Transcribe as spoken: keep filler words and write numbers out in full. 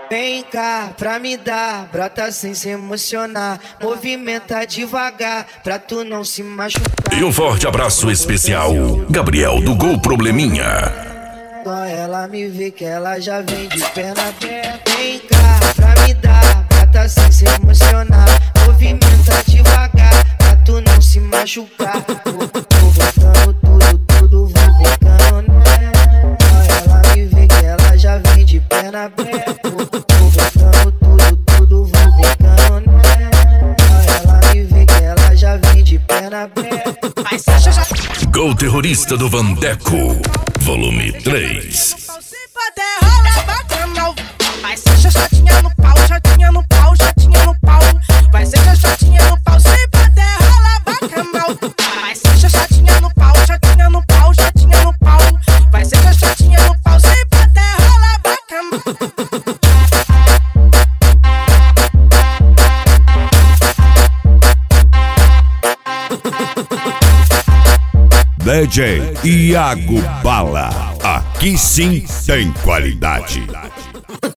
Vem cá pra me dar, brota sem se emocionar. Movimenta devagar pra tu não se machucar. E um forte abraço especial, Gabriel do Gol Probleminha. Só ela me vê que ela já vem de perna aberta. Vem cá pra me dar, brota sem se emocionar. Movimenta devagar pra tu não se machucar. Vou, vou botando tudo, tudo, vou botando nela. Só ela me vê que ela já vem de perna aberta. Vou botando tudo, tudo, vou botando nela. Só ela me vê que ela já vem de perna aberta. Gol Terrorista do Vandeco, volume três. Se puder rolar bacana, vai ser chatinha no pau, chatinha no pau, chatinha no pau. Vai ser chatinha no pau, se puder rolar bacana. Vai ser chatinha no pau, chatinha no pau, chatinha no pau. Vai ser chatinha no pau, se puder rolar bacana. D J Iago Bala, aqui sim tem qualidade.